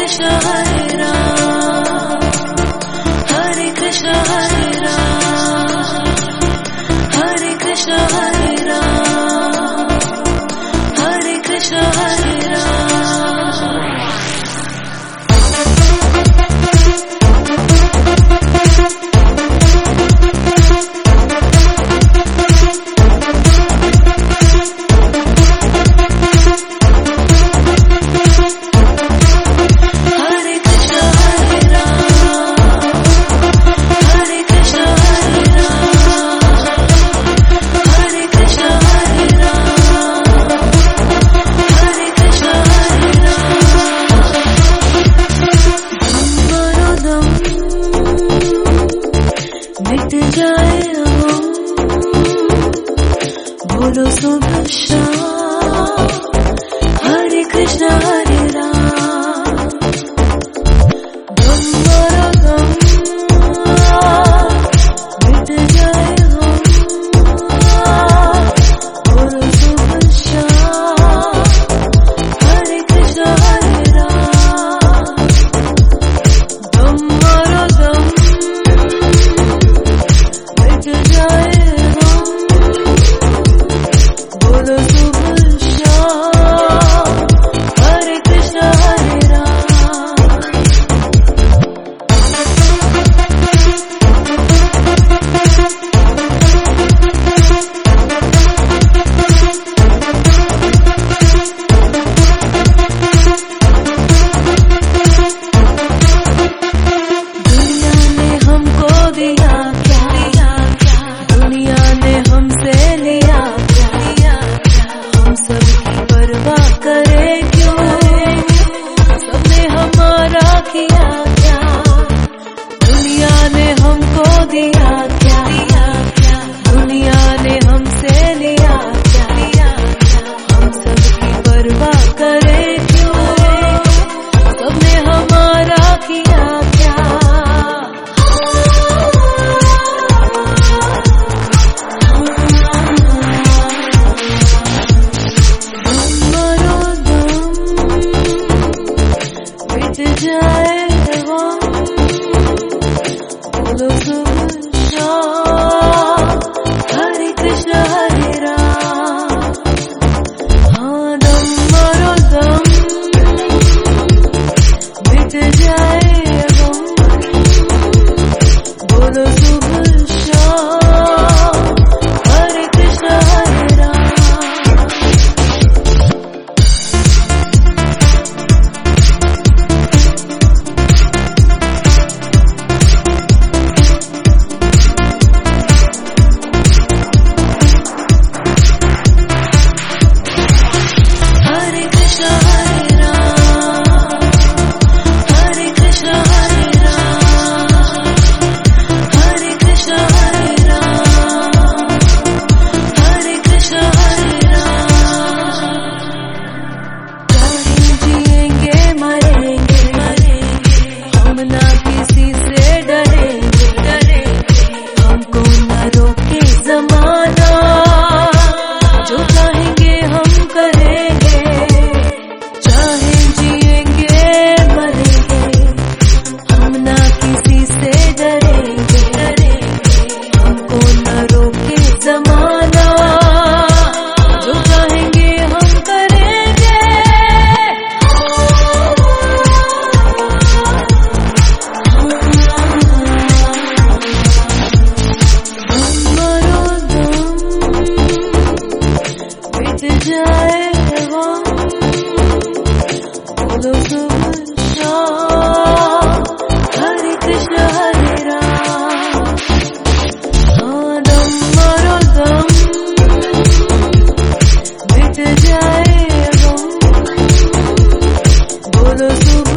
Krishna Hare Ram, Hare Krishna Hare Ram, Hare Krishna Hare Ram, Hare Krishna Hare Ram. मिट जाए बोलो सुबह शाम, हरे कृष्ण हरे राम, गम मारो गम मिट जाए बोलो सुबह शाम, हरे कृष्ण हरे राम, गम मारो गम मिट जाए बोलो सुबह शाम, हरे कृष्ण हरे राम. दुनिया ने हमको दिया क्या, दुनिया ने हमसे लिया क्या, हम सबकी परवाह करे क्यों, सबने हमारा किया क्या, दुनिया ने हमको दिया क्या, दुनिया ने हमसे लिया क्या, हम सबकी परवाह करे क्यों, सबने हमारा किया क्या. मरो दम मिट जाए बोलो सुबह शाम, हरे कृष्ण हरे राम. हाँ दम मरो दम मिट जाए बोलो सुबह शाम, हरे कृष्ण हरे Ram. Hare Krishna Hare Ram, Hare Krishna Hare Ram, Hare Krishna Hare Ram, Hare Krishna Hare Ram. चाहे जिएंगे मरेंगे हम ना किसी से डरेंगे, हमको न रोके ज़माना, जो चाहेंगे हम करेंगे. चाहे जिएंगे मरेंगे हम ना किसी से डरेंगे, हमको न रोके ज़माना, जो चाहेंगे हम करेंगे. मरो दम मिट जाए बोलो सुबह शाम, हरे कृष्ण हरे राम. हाँ दम मरो दम मिट जाए बोलो सुबह